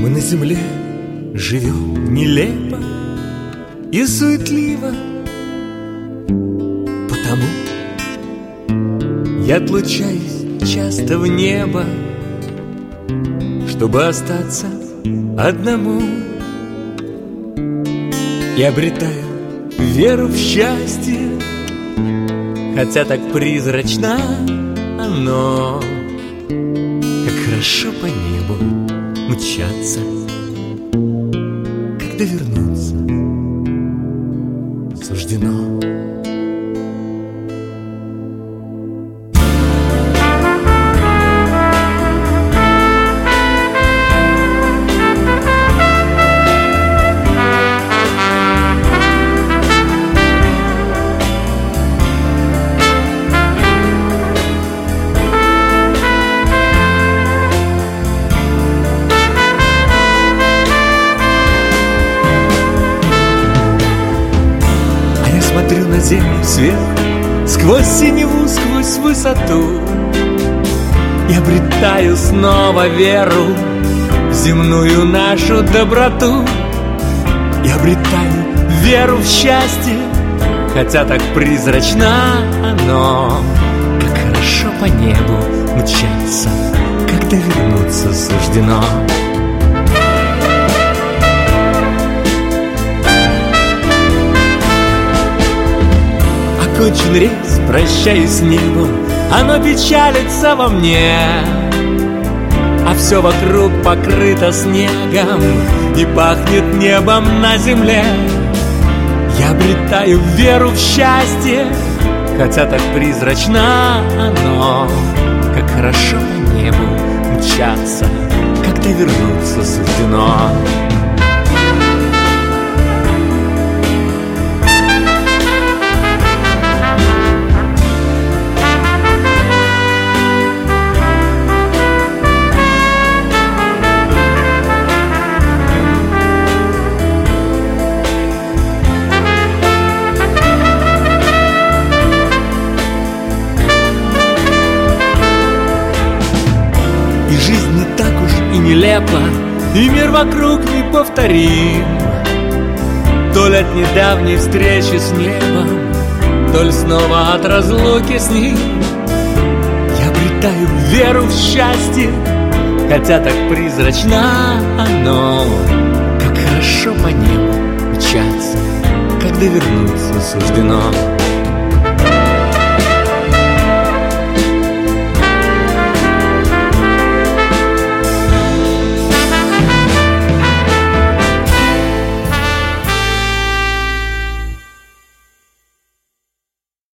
Мы на земле живем нелепо и суетливо, потому я отлучаюсь часто в небо, чтобы остаться одному, и обретаю веру в счастье, хотя так призрачно оно. Как хорошо по небу мчаться, когда вернуться суждено. Смотрю на землю сверху, сквозь синеву, сквозь высоту, и обретаю снова веру в земную нашу доброту. И обретаю веру в счастье, хотя так призрачно оно. Как хорошо по небу мчаться, когда вернуться суждено. Окончен рейс, прощаюсь с небом, оно печалится во мне, а все вокруг покрыто снегом и пахнет небом на земле. Я обретаю веру в счастье, хотя так призрачно оно. Как хорошо по небу мчаться, когда вернуться суждено. И жизнь не так уж и нелепа, и мир вокруг неповторим. То ли от недавней встречи с небом, то ли снова от разлуки с ним. Я обретаю веру в счастье, хотя так призрачно оно. Как хорошо по небу мчаться, когда вернуться суждено.